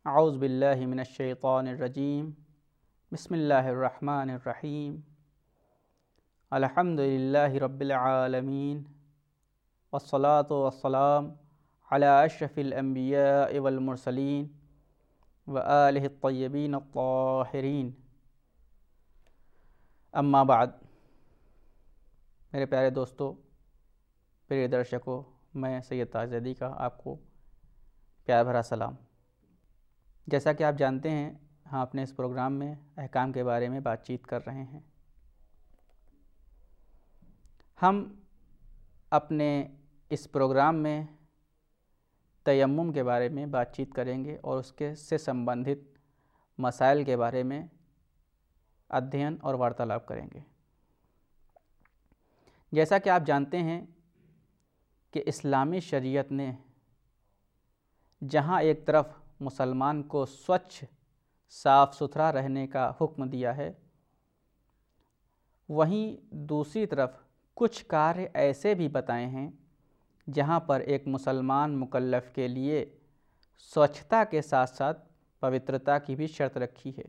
औज़ु बिल्लाहि मिनश्शैतानिर्रजीम बिस्मिल्लाहिर्रहमानिर्रहीम अल्हम्दुलिल्लाहि रब्बिल आलमीन वस्सलातु वस्सलाम अला अशरफिल अंबिया'i वल मुरसलीन व आलिहि त्तय्यबीन अत्ताहिरीन। अम्मा बाद। मेरे प्यारे दोस्तों, प्रिय दर्शकों, मैं सैयद ताज़ का आपको प्यार भरा सलाम। जैसा कि आप जानते हैं, हम अपने इस प्रोग्राम में अहकाम के बारे में बातचीत कर रहे हैं। हम अपने इस प्रोग्राम में तयम्मुम के बारे में बातचीत करेंगे और उसके से संबंधित मसाइल के बारे में अध्ययन और वार्तालाप करेंगे। जैसा कि आप जानते हैं कि इस्लामी शरीयत ने जहाँ एक तरफ मुसलमान को स्वच्छ साफ़ सुथरा रहने का हुक्म दिया है, वहीं दूसरी तरफ कुछ कार्य ऐसे भी बताए हैं जहाँ पर एक मुसलमान मुकल्लफ़ के लिए स्वच्छता के साथ साथ पवित्रता की भी शर्त रखी है।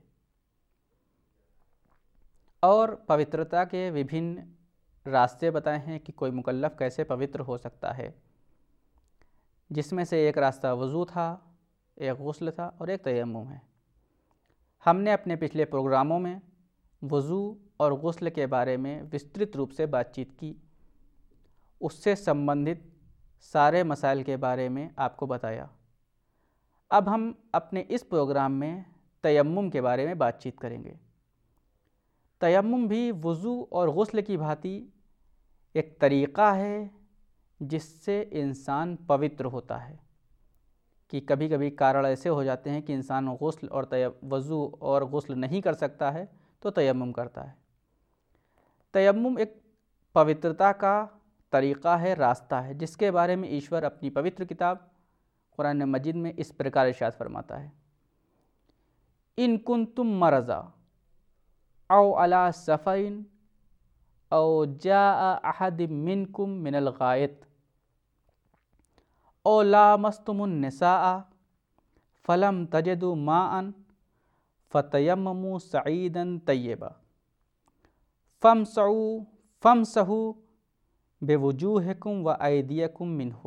और पवित्रता के विभिन्न रास्ते बताए हैं कि कोई मुकल्लफ़ कैसे पवित्र हो सकता है, जिसमें से एक रास्ता वज़ू था, एक गुस्ल था और एक तयम्मुम है। हमने अपने पिछले प्रोग्रामों में वज़ू और गुस्ल के बारे में विस्तृत रूप से बातचीत की, उससे संबंधित सारे मसाइल के बारे में आपको बताया। अब हम अपने इस प्रोग्राम में तयम्मुम के बारे में बातचीत करेंगे। तयम्मुम भी वज़ू और गुस्ल की भांति एक तरीक़ा है जिससे इंसान पवित्र होता है। कि कभी कभी कारण ऐसे हो जाते हैं कि इंसान गुस्ल और वज़ू और गुस्ल नहीं कर सकता है तो तयम्मुम करता है। तयम्मुम एक पवित्रता का तरीक़ा है, रास्ता है, जिसके बारे में ईश्वर अपनी पवित्र किताब कुरान मजीद में इस प्रकार इरशाद फरमाता है, इन कुंतुम मरज़ा औ अला सफ़रिन औ जाअ अहद मिनकुम मिनल गायत औ लामस्तुमुन निसाअ फलम तजदु माअन फतयम्ममु सईदन तय्यबा फमसहु बेवुजूहिकुम व अयदियकुम मिन्हु।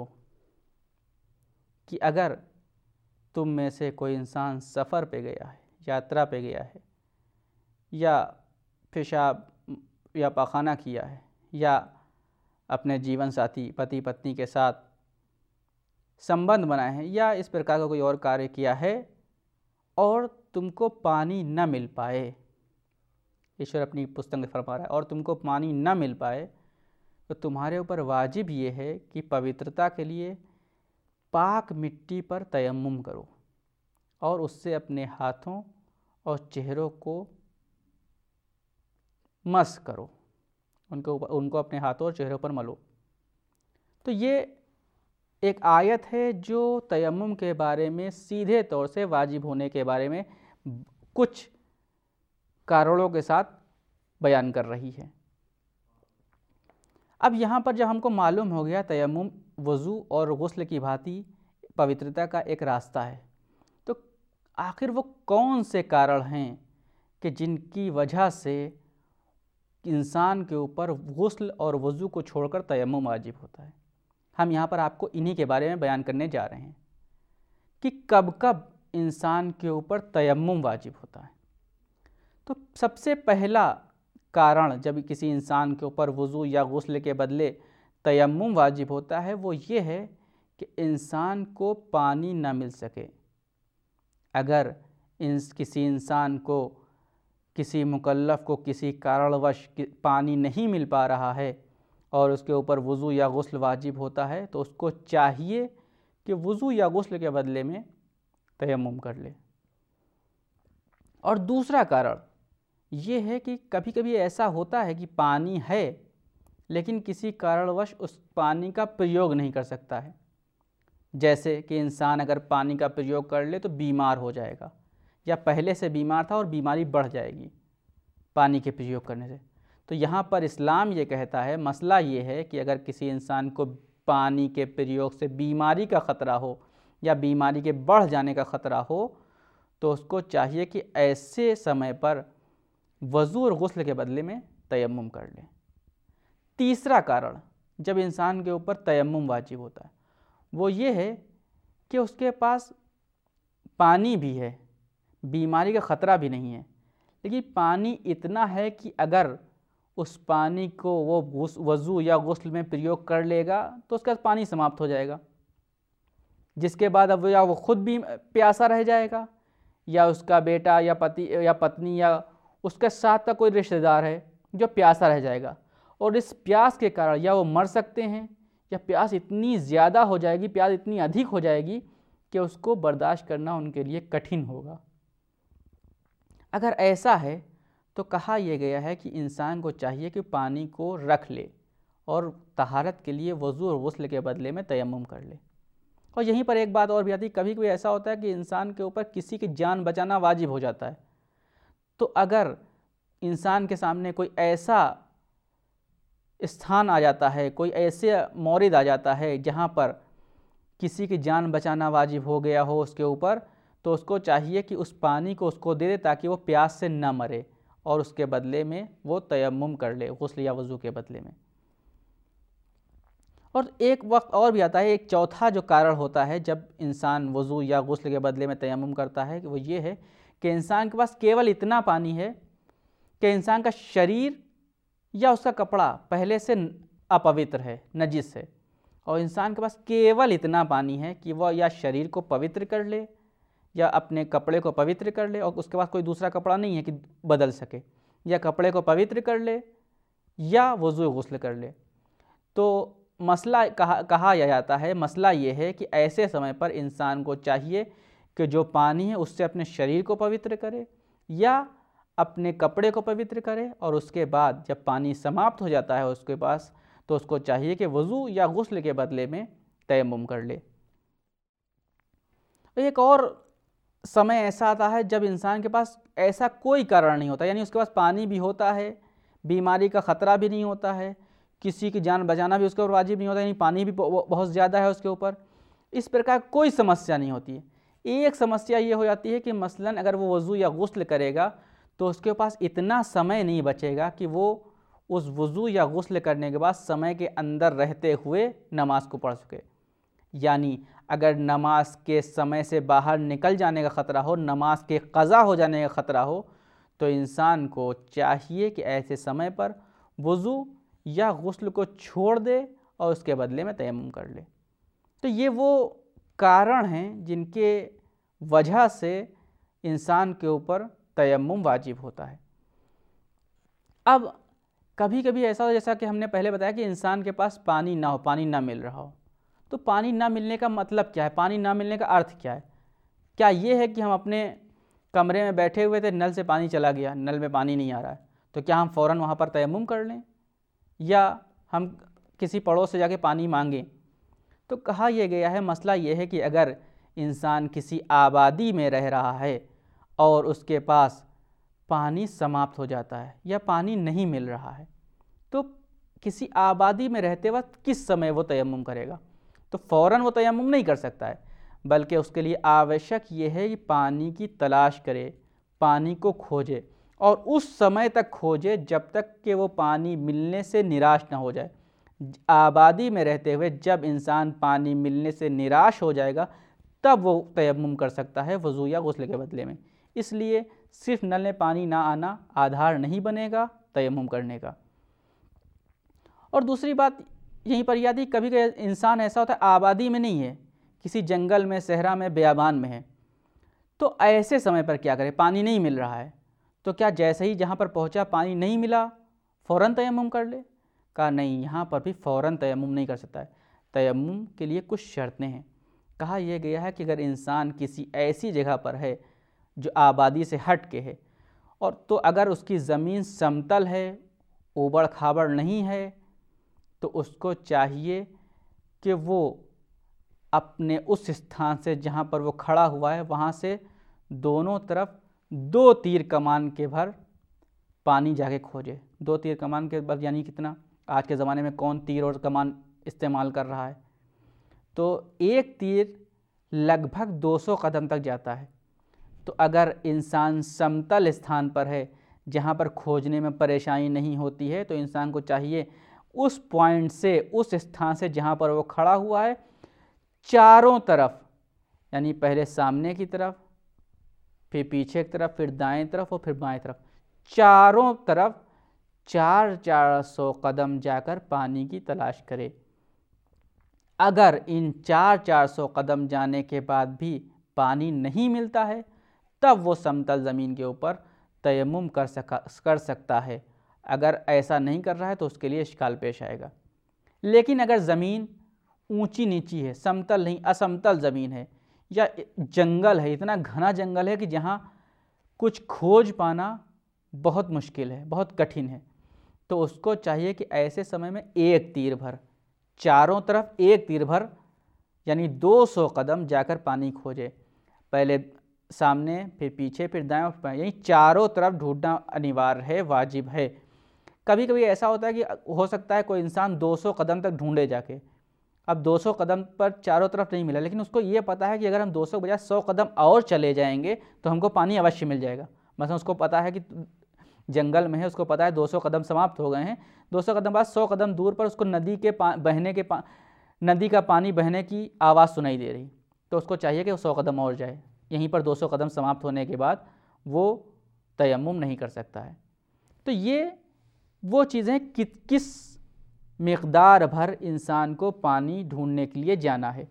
कि अगर तुम में से कोई इंसान सफ़र पे गया है, यात्रा पे गया है, या पेशाब या पाखाना किया है, या अपने जीवन साथी पति पत्नी के साथ संबंध बनाए हैं, या इस प्रकार का कोई और कार्य किया है और तुमको पानी न मिल पाए, ईश्वर अपनी पुस्तक में फरमा रहा है, और तुमको पानी न मिल पाए तो तुम्हारे ऊपर वाजिब ये है कि पवित्रता के लिए पाक मिट्टी पर तयम्मुम करो और उससे अपने हाथों और चेहरों को मस करो, उनको अपने हाथों और चेहरों पर मलो। तो ये एक आयत है जो तयम्मुम के बारे में सीधे तौर से वाजिब होने के बारे में कुछ कारणों के साथ बयान कर रही है। अब यहाँ पर जब हमको मालूम हो गया तयम्मुम वज़ू और गुस्ल की भांति पवित्रता का एक रास्ता है, तो आखिर वो कौन से कारण हैं कि जिनकी वजह से इंसान के ऊपर गुस्ल और वज़ू को छोड़कर तयम्मुम वाजिब होता है। हम यहाँ पर आपको इन्हीं के बारे में बयान करने जा रहे हैं कि कब कब इंसान के ऊपर तयम्मुम वाजिब होता है। तो सबसे पहला कारण जब किसी इंसान के ऊपर वज़ू या गुस्ल के बदले तयम्मुम वाजिब होता है, वो ये है कि इंसान को पानी ना मिल सके। अगर किसी इंसान को, किसी मुकल्लफ़ को किसी कारणवश पानी नहीं मिल पा रहा है और उसके ऊपर वज़ू या गुस्ल वाजिब होता है, तो उसको चाहिए कि वज़ू या गुस्ल के बदले में तयम्मुम कर ले। और दूसरा कारण ये है कि कभी कभी ऐसा होता है कि पानी है लेकिन किसी कारणवश उस पानी का प्रयोग नहीं कर सकता है। जैसे कि इंसान अगर पानी का प्रयोग कर ले तो बीमार हो जाएगा, या पहले से बीमार था और बीमारी बढ़ जाएगी पानी के प्रयोग करने से। तो यहाँ पर इस्लाम ये कहता है, मसला ये है कि अगर किसी इंसान को पानी के प्रयोग से बीमारी का ख़तरा हो या बीमारी के बढ़ जाने का ख़तरा हो, तो उसको चाहिए कि ऐसे समय पर वज़ू और गुस्ल के बदले में तयम्मुम कर ले। तीसरा कारण जब इंसान के ऊपर तयम्मुम वाजिब होता है वो ये है कि उसके पास पानी भी है, बीमारी का ख़तरा भी नहीं है, लेकिन पानी इतना है कि अगर उस पानी को वो वज़ू या गुस्ल में प्रयोग कर लेगा तो उसका पानी समाप्त हो जाएगा, जिसके बाद अब या वो खुद भी प्यासा रह जाएगा या उसका बेटा या पति या पत्नी या उसके साथ का कोई रिश्तेदार है जो प्यासा रह जाएगा, और इस प्यास के कारण या वो मर सकते हैं या प्यास इतनी ज़्यादा हो जाएगी, प्यास इतनी अधिक हो जाएगी कि उसको बर्दाश्त करना उनके लिए कठिन होगा। अगर ऐसा है तो कहा यह गया है कि इंसान को चाहिए कि पानी को रख ले और तहारत के लिए वज़ू और गुस्ल के बदले में तयम्मुम कर ले। और यहीं पर एक बात और भी आती है, कभी कभी ऐसा होता है कि इंसान के ऊपर किसी की जान बचाना वाजिब हो जाता है, तो अगर इंसान के सामने कोई ऐसा स्थान आ जाता है, कोई ऐसे मौरिद आ जाता है जहाँ पर किसी की जान बचाना वाजिब हो गया हो उसके ऊपर, तो उसको चाहिए कि उस पानी को उसको दे दे ताकि वो प्यास से न मरे और उसके बदले में वो तयम्मुम कर ले गुस्ल या वज़ू के बदले में। और एक वक्त और भी आता है, एक चौथा जो कारण होता है जब इंसान वज़ू या गुस्ल के बदले में तयम्मुम करता है कि वो ये है कि इंसान के पास केवल इतना पानी है कि इंसान का शरीर या उसका कपड़ा पहले से अपवित्र है, नजिस है, और इंसान के पास केवल इतना पानी है कि वह या शरीर को पवित्र कर ले या अपने कपड़े को पवित्र कर ले, और उसके पास कोई दूसरा कपड़ा नहीं है कि बदल सके, या कपड़े को पवित्र कर ले या वज़ू गुस्ल कर ले। तो मसला कहा जाता है, मसला ये है कि ऐसे समय पर इंसान को चाहिए कि जो पानी है उससे अपने शरीर को पवित्र करे या अपने कपड़े को पवित्र करे, और उसके बाद जब पानी समाप्त हो जाता है उसके पास तो उसको चाहिए कि वज़ू या गुस्ल के बदले में तयम्मुम कर ले। एक और समय ऐसा आता है जब इंसान के पास ऐसा कोई कारण नहीं होता, यानी उसके पास पानी भी होता है, बीमारी का ख़तरा भी नहीं होता है, किसी की जान बचाना भी उसके ऊपर वाजिब नहीं होता, यानी पानी भी बहुत ज़्यादा है उसके ऊपर, इस प्रकार कोई समस्या नहीं होती है। एक समस्या ये हो जाती है कि मसलन अगर वो वज़ू या गुस्ल करेगा तो उसके पास इतना समय नहीं बचेगा कि वो उस वज़ू या गुस्ल करने के बाद समय के अंदर रहते हुए नमाज को पढ़ सके। यानी अगर नमाज के समय से बाहर निकल जाने का ख़तरा हो, नमाज के क़ज़ा हो जाने का ख़तरा हो, तो इंसान को चाहिए कि ऐसे समय पर वज़ू या गुस्ल को छोड़ दे और उसके बदले में तयम्मुम कर ले। तो ये वो कारण हैं जिनके वजह से इंसान के ऊपर तयम्मुम वाजिब होता है। अब कभी कभी ऐसा हो जैसा कि हमने पहले बताया कि इंसान के पास पानी ना हो, पानी ना मिल रहा हो, तो पानी ना मिलने का मतलब क्या है, पानी ना मिलने का अर्थ क्या है? क्या ये है कि हम अपने कमरे में बैठे हुए थे, नल से पानी चला गया, नल में पानी नहीं आ रहा है, तो क्या हम फ़ौरन वहाँ पर तयम्मुम कर लें या हम किसी पड़ोस से जाके पानी मांगें? तो कहा यह गया है, मसला ये है कि अगर इंसान किसी आबादी में रह रहा है और उसके पास पानी समाप्त हो जाता है या पानी नहीं मिल रहा है, तो किसी आबादी में रहते वक्त किस समय वो तयम्मुम करेगा? तो फ़ौरन वो तयम्मुम नहीं कर सकता है, बल्कि उसके लिए आवश्यक ये है कि पानी की तलाश करे, पानी को खोजे, और उस समय तक खोजे जब तक कि वो पानी मिलने से निराश ना हो जाए। आबादी में रहते हुए जब इंसान पानी मिलने से निराश हो जाएगा तब वो तयम्मुम कर सकता है वज़ू या गुस्ल के बदले में। इसलिए सिर्फ नल में पानी ना आना आधार नहीं बनेगा तयम्मुम करने का। और दूसरी बात यहीं पर याद ही, कभी कभी इंसान ऐसा होता है आबादी में नहीं है, किसी जंगल में, सहरा में, बेयाबान में है, तो ऐसे समय पर क्या करें? पानी नहीं मिल रहा है, तो क्या जैसे ही जहाँ पर पहुँचा पानी नहीं मिला फ़ौरन तयम्मुम कर ले? कहा नहीं, यहाँ पर भी फ़ौरन तयम्मुम नहीं कर सकता है, तयम्मुम के लिए कुछ शर्तें हैं। कहा यह गया है कि अगर इंसान किसी ऐसी जगह पर है जो आबादी से हट के है, और तो अगर उसकी ज़मीन समतल है, ऊबड़ खाबड़ नहीं है, तो उसको चाहिए कि वो अपने उस स्थान से जहाँ पर वो खड़ा हुआ है वहाँ से दोनों तरफ 2 तीर कमान के भर पानी जाके खोजे। 2 तीर कमान के भर यानी कितना? आज के ज़माने में कौन तीर और कमान इस्तेमाल कर रहा है? तो एक तीर लगभग 200 कदम तक जाता है, तो अगर इंसान समतल स्थान पर है जहाँ पर खोजने में परेशानी नहीं होती है, तो इंसान को चाहिए उस पॉइंट से, उस स्थान से जहाँ पर वो खड़ा हुआ है, चारों तरफ, यानी पहले सामने की तरफ, फिर पीछे की तरफ, फिर दाएं तरफ और फिर बाएं तरफ, चारों तरफ 400 कदम जाकर पानी की तलाश करे। अगर इन 400 कदम जाने के बाद भी पानी नहीं मिलता है, तब वो समतल ज़मीन के ऊपर तयम्मुम कर सकता है। अगर ऐसा नहीं कर रहा है तो उसके लिए इश्काल पेश आएगा। लेकिन अगर ज़मीन ऊंची नीची है, समतल नहीं, असमतल ज़मीन है, या जंगल है, इतना घना जंगल है कि जहाँ कुछ खोज पाना बहुत मुश्किल है, बहुत कठिन है, तो उसको चाहिए कि ऐसे समय में एक तीर भर, चारों तरफ एक तीर भर, यानी 200 कदम जाकर पानी खोजे। पहले सामने, फिर पीछे, फिर दाएं और फिर बाएं, यानी चारों तरफ ढूंढना अनिवार्य है, वाजिब है। कभी कभी ऐसा होता है कि हो सकता है कोई इंसान 200 कदम तक ढूंढे जाके, अब 200 कदम पर चारों तरफ नहीं मिला, लेकिन उसको ये पता है कि अगर हम 200 बजाय 100 कदम और चले जाएंगे तो हमको पानी अवश्य मिल जाएगा। मतलब उसको पता है कि जंगल में है, उसको पता है 200 कदम समाप्त हो गए हैं, 200 कदम बाद 100 कदम दूर पर उसको नदी का पानी बहने की आवाज़ सुनाई दे रही, तो उसको चाहिए कि वो 100 कदम और जाए। यहीं पर 200 कदम समाप्त होने के बाद वो तयम्मुम नहीं कर सकता है। तो ये वो चीज़ें किस मिक़दार भर इंसान को पानी ढूंढने के लिए जाना है।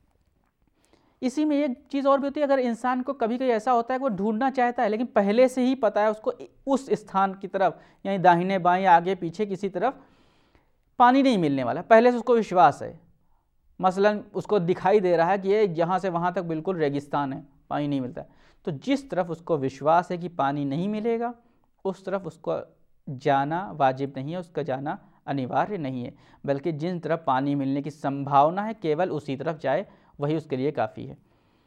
इसी में एक चीज़ और भी होती है, अगर इंसान को कभी कभी ऐसा होता है कि वो ढूंढना चाहता है लेकिन पहले से ही पता है उसको उस स्थान की तरफ, यानी दाहिने बाएं आगे पीछे किसी तरफ पानी नहीं मिलने वाला, पहले से उसको विश्वास है। मसलन उसको दिखाई दे रहा है कि ये यहाँ से वहाँ तक बिल्कुल रेगिस्तान है, पानी नहीं मिलता है, तो जिस तरफ उसको विश्वास है कि पानी नहीं मिलेगा उस तरफ उसको जाना वाजिब नहीं है, उसका जाना अनिवार्य नहीं है, बल्कि जिन तरफ पानी मिलने की संभावना है केवल उसी तरफ जाए, वही उसके लिए काफ़ी है।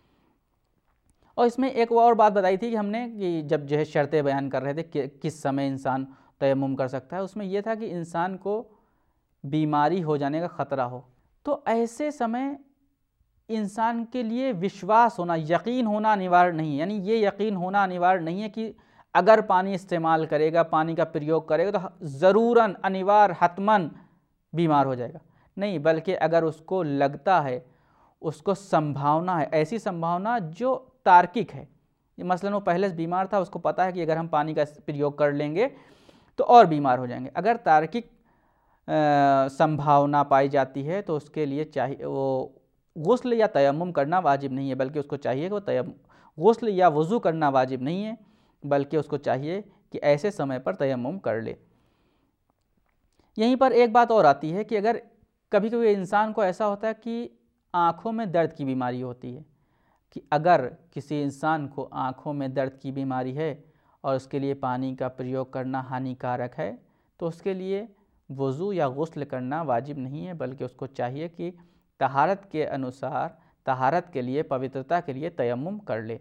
और इसमें एक और बात बताई थी कि हमने कि जब जो है शर्तें बयान कर रहे थे कि किस समय इंसान तयम्मुम कर सकता है, उसमें यह था कि इंसान को बीमारी हो जाने का ख़तरा हो, तो ऐसे समय इंसान के लिए विश्वास होना, यकीन होना अनिवार्य नहीं है। यानी ये यकीन होना अनिवार्य नहीं है कि अगर पानी इस्तेमाल करेगा, पानी का प्रयोग करेगा तो ज़रूरन, अनिवार्य, हतमन बीमार हो जाएगा, नहीं, बल्कि अगर उसको लगता है, उसको संभावना है, ऐसी संभावना जो तार्किक है, मसलन वो पहले से बीमार था, उसको पता है कि अगर हम पानी का प्रयोग कर लेंगे तो और बीमार हो जाएंगे, अगर तार्किक संभावना पाई जाती है तो उसके लिए चाहिए वो गुस्ल या तयम्मुम करना वाजिब नहीं है, बल्कि उसको चाहिए कि वो गुस्ल या वज़ू करना वाजिब नहीं है, बल्कि उसको चाहिए कि ऐसे समय पर तयम्मुम कर ले। यहीं पर एक बात और आती है कि अगर कभी कभी इंसान को ऐसा होता है कि आँखों में दर्द की बीमारी होती है, कि अगर किसी इंसान को आँखों में दर्द की बीमारी है और उसके लिए पानी का प्रयोग करना हानिकारक है, तो उसके लिए वज़ू या गुस्ल करना वाजिब नहीं है, बल्कि उसको चाहिए कि तहारत के अनुसार, तहारत के लिए, पवित्रता के लिए तयम्मुम कर ले।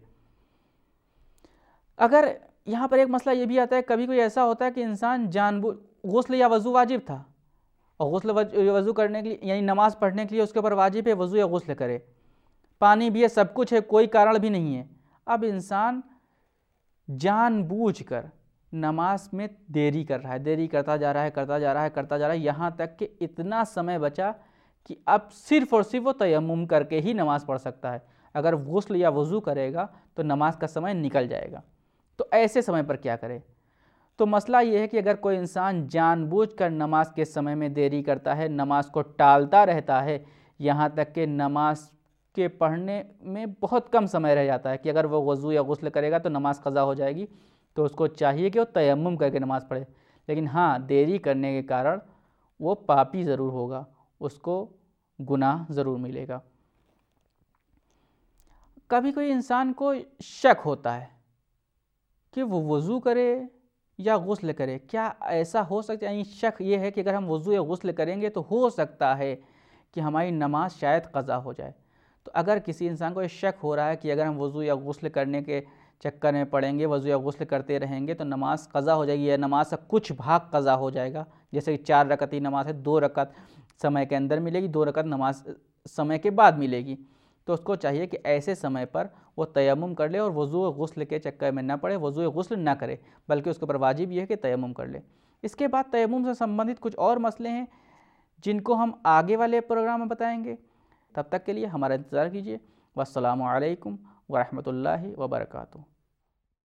अगर यहाँ पर एक मसला ये भी आता है, कभी कोई ऐसा होता है कि इंसान जानबूझ, गुस्ल या वज़ू वाजिब था और गुस्ल वज़ू करने के लिए, यानी नमाज़ पढ़ने के लिए उसके ऊपर वाजिब है वज़ू या गुस्ल करे, पानी भी है, सब कुछ है, कोई कारण भी नहीं है, अब इंसान जानबूझकर नमाज में देरी कर रहा है, देरी करता जा रहा है, यहाँ तक कि इतना समय बचा कि अब सिर्फ़ और सिर्फ वो तयम्मुम करके ही नमाज़ पढ़ सकता है। अगर गुस्ल या वज़ू करेगा तो नमाज का समय निकल जाएगा, तो ऐसे समय पर क्या करे? तो मसला ये है कि अगर कोई इंसान जानबूझकर नमाज के समय में देरी करता है, नमाज को टालता रहता है, यहाँ तक कि नमाज के पढ़ने में बहुत कम समय रह जाता है कि अगर वो वज़ू या गुस्ल करेगा तो नमाज क़ज़ा हो जाएगी, तो उसको चाहिए कि वो तयम्मुम करके नमाज़ पढ़े। लेकिन हाँ, देरी करने के कारण वो पापी ज़रूर होगा, उसको गुनाह ज़रूर मिलेगा। कभी कोई इंसान को शक होता है कि वो वज़ू करे या गुस्ल करे, क्या ऐसा हो सकता है? यानी शक ये है कि अगर हम वज़ू या गुस्ल करेंगे तो हो सकता है कि हमारी नमाज शायद क़ज़ा हो जाए। तो अगर किसी इंसान को ये शक हो रहा है कि अगर हम वज़ू या गुस्ल करने के चक्कर में पड़ेंगे, वज़ू या गुस्ल करते रहेंगे तो नमाज क़ज़ा हो जाएगी, या नमाज का कुछ भाग क़ज़ा हो जाएगा, जैसे कि 4 रकती नमाज है, 2 रकत समय के अंदर मिलेगी, 2 रकत नमाज समय के बाद मिलेगी, तो उसको चाहिए कि ऐसे समय पर वो तयम्मुम कर ले और वज़ू गुस्ल के चक्कर में ना पड़े, वज़ू गुस्ल ना करे, बल्कि उसके ऊपर वाजिब ये है कि तयम्मुम कर ले। इसके बाद तयम्मुम से संबंधित कुछ और मसले हैं जिनको हम आगे वाले प्रोग्राम में बताएंगे। तब तक के लिए हमारा इंतज़ार कीजिए। वस्सलामु अलैकुम वरहमतुल्लाहि वबरकातुहू।